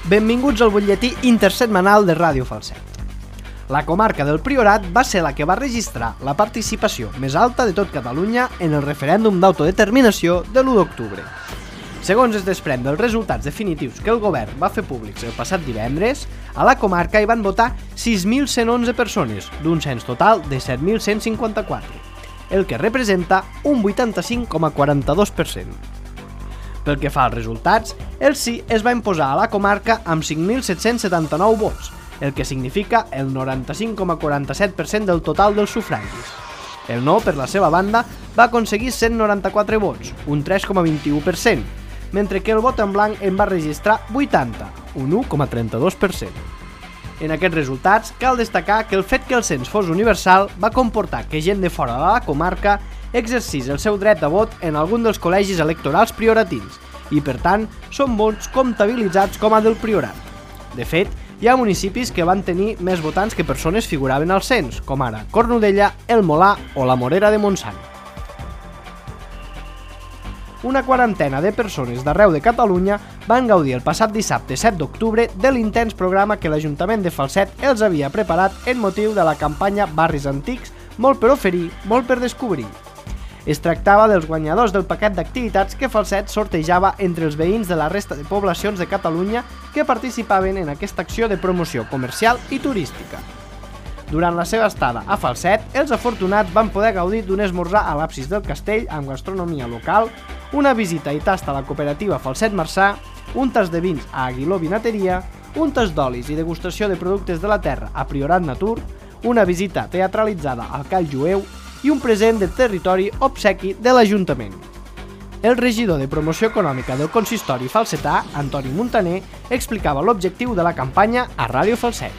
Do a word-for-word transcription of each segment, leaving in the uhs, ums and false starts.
Benvinguts al butlletí intersetmanal de Ràdio Falset. La comarca del Priorat va ser la que va registrar la participació més alta de tot Catalunya en el referèndum d'autodeterminació de l'u d'octubre. Segons es desprèn dels resultats definitius que el govern va fer públics el passat divendres, a la comarca hi van votar sis mil cent onze persones, d'un cens total de set mil cent cinquanta-quatre, el que representa un vuitanta-cinc coma quaranta-dos per cent. Pel que fa als resultats, el sí es va imposar a la comarca amb cinc mil set-cents setanta-nou vots, el que significa el noranta-cinc coma quaranta-set per cent del total dels sufragis. El no, per la seva banda, va aconseguir cent noranta-quatre vots, un tres coma vint-i-u per cent, mentre que el vot en blanc en va registrar vuitanta, un u coma trenta-dos per cent. En aquests resultats, cal destacar que el fet que el cens fos universal va comportar que gent de fora de la comarca exercís el seu dret de vot en algun dels col·legis electorals prioratins i, per tant, són vots comptabilitzats com a del Priorat. De fet, hi ha municipis que van tenir més votants que persones figuraven al cens, com ara Cornudella, El Molar o la Morera de Montsant. Una quarantena de persones d'arreu de Catalunya van gaudir el passat dissabte set d'octubre de l'intens programa que l'Ajuntament de Falset els havia preparat en motiu de la campanya Barris Antics, molt per oferir, molt per descobrir. Es tractava dels guanyadors del paquet d'activitats que Falset sortejava entre els veïns de la resta de poblacions de Catalunya que participaven en aquesta acció de promoció comercial i turística. Durant la seva estada a Falset, els afortunats van poder gaudir d'un esmorzar a l'absis del castell amb gastronomia local, una visita i tasta a la cooperativa Falset Marçà, un tas de vins a Aguiló Vinateria, un tas d'olis i degustació de productes de la terra a Priorat Natur, una visita teatralitzada al Call Jueu i un present del territori obsequi de l'Ajuntament. El regidor de promoció econòmica del consistori falsetà, Antoni Montaner, explicava l'objectiu de la campanya a Ràdio Falset.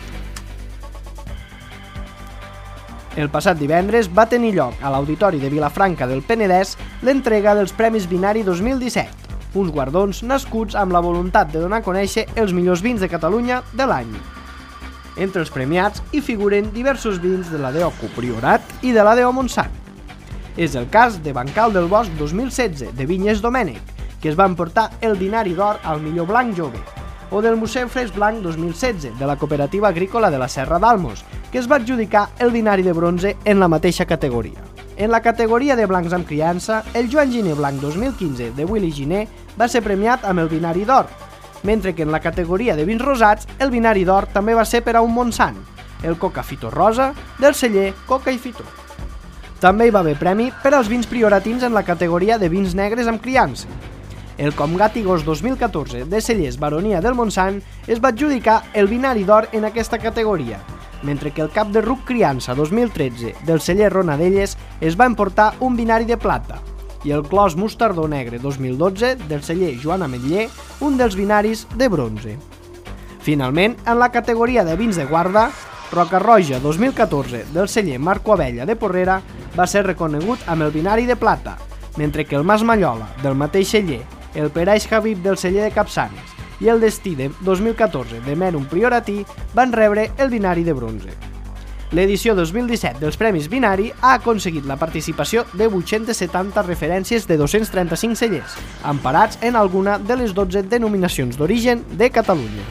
El passat divendres va tenir lloc a l'Auditori de Vilafranca del Penedès l'entrega dels Premis Vinari dos mil disset, uns guardons nascuts amb la voluntat de donar a conèixer els millors vins de Catalunya de l'any. Entre els premiats hi figuren diversos vins de la D O C U Priorat i de la D O Montsant. És el cas de Bancal del Bosc dos mil setze, de Vinyes Domènec, que es va emportar el Vinari d'Or al millor blanc jove, o del Museu Fresc Blanc dos mil setze, de la Cooperativa Agrícola de la Serra d'Almos, que es va adjudicar el Vinari de Bronze en la mateixa categoria. En la categoria de blancs amb criança, el Joan Giner Blanc dos mil quinze de Willy Giner va ser premiat amb el Vinari d'Or, mentre que en la categoria de vins rosats, el Vinari d'Or també va ser per a un Montsant, el Coca Fitó Rosa, del celler Coca i Fitó. També hi va haver premi per als vins prioratins en la categoria de vins negres amb criança. El Comgat i Gos dos mil catorze de Cellers Baronia del Montsant es va adjudicar el Vinari d'Or en aquesta categoria, mentre que el Cap de Ruc Criança dos mil tretze del celler Ronadelles es va emportar un Vinari de plata, i el Clos Mostardó Negre dos mil dotze del celler Joan Ametller, un dels vinaris de bronze. Finalment, en la categoria de vins de guarda, Roca Roja dos mil catorze del celler Marco Abella de Porrera va ser reconegut amb el Vinari de plata, mentre que el Mas Mallola del mateix celler, el Peraix Habib del celler de Capçanes i el Destí de dos mil catorze de Mèrum Prioratí van rebre el Vinari de bronze. L'edició dos mil disset dels Premis Vinari ha aconseguit la participació de vuit-centes setanta referències de dos-cents trenta-cinc cellers, emparats en alguna de les dotze denominacions d'origen de Catalunya.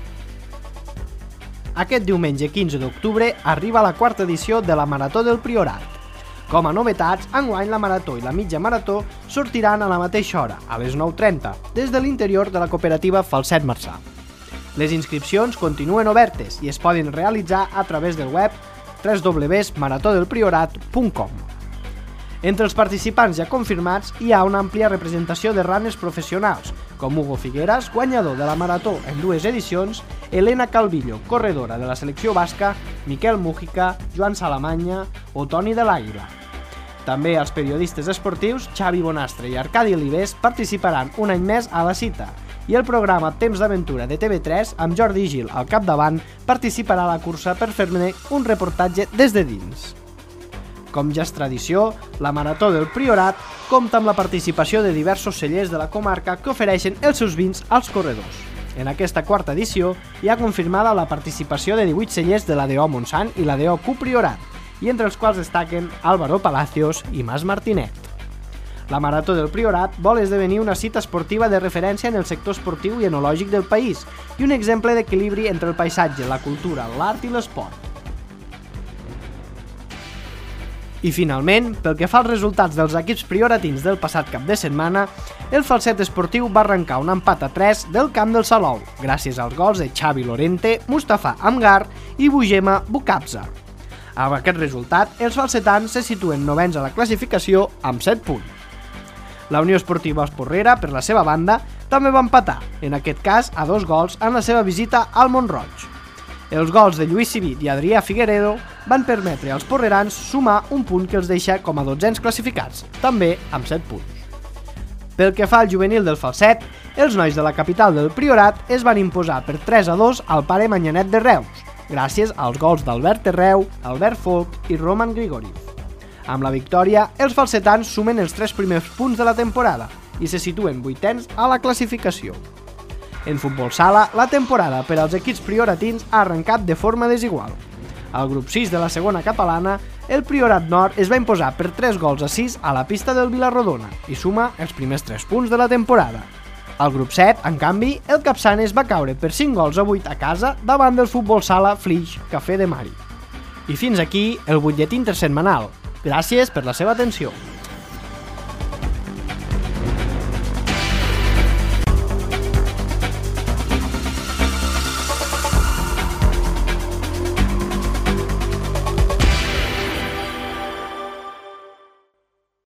Aquest diumenge quinze d'octubre arriba la quarta edició de la Marató del Priorat. Com a novetats, enguany la marató i la mitja marató sortiran a la mateixa hora, a les nou trenta, des de l'interior de la cooperativa Falset Marçà. Les inscripcions continuen obertes i es poden realitzar a través del web w w w punt marató del priorat punt com. Entre els participants ja confirmats hi ha una àmplia representació de runners professionals, com Hugo Figueras, guanyador de la marató en dues edicions, Elena Calvillo, corredora de la selecció basca, Miquel Mújica, Joan Salamanya o Toni de l'Àguila. També els periodistes esportius Xavi Bonastre i Arcadi Olives participaran un any més a la cita, i el programa Temps d'Aventura de T V tres, amb Jordi Gil al capdavant, participarà a la cursa per fer-ne un reportatge des de dins. Com ja és tradició, la Marató del Priorat compta amb la participació de diversos cellers de la comarca que ofereixen els seus vins als corredors. En aquesta quarta edició hi ha confirmada la participació de divuit cellers de la D O Montsant i la D O C U Priorat, i entre els quals destaquen Álvaro Palacios i Mas Martinet. La Marató del Priorat vol esdevenir una cita esportiva de referència en el sector esportiu i enològic del país i un exemple d'equilibri entre el paisatge, la cultura, l'art i l'esport. I finalment, pel que fa als resultats dels equips prioratins del passat cap de setmana, el Falset esportiu va arrencar un empat a tres del camp del Salou, gràcies als gols de Xavi Lorente, Mustafa Amgar i Bugema Bukabza. Amb aquest resultat, els falsetans se situen novens a la classificació amb set punts. La Unió Esportiva Esporrera, per la seva banda, també va empatar, en aquest cas a dos gols en la seva visita al Mont-roig. Els gols de Lluís Civit i Adrià Figueredo van permetre als porrerans sumar un punt que els deixa com a dotzens classificats, també amb set punts. Pel que fa al juvenil del Falset, els nois de la capital del Priorat es van imposar per tres a dos al Pare Manyanet de Reus, gràcies als gols d'Albert Terreu, Albert Folk i Roman Grigori. Amb la victòria, els falsetans sumen els tres primers punts de la temporada i se situen vuitens a la classificació. En futbol sala, la temporada per als equips prioratins ha arrencat de forma desigual. Al grup sis de la segona catalana, el Priorat Nord es va imposar per tres gols a sis a la pista del Vilarrodona i suma els primers tres punts de la temporada. Al grup set, en canvi, el Capçanes va caure per cinc gols a vuit a casa davant del futbol sala Flix Café de Mari. I fins aquí el butlletí intersetmanal. Gràcies per la seva atenció.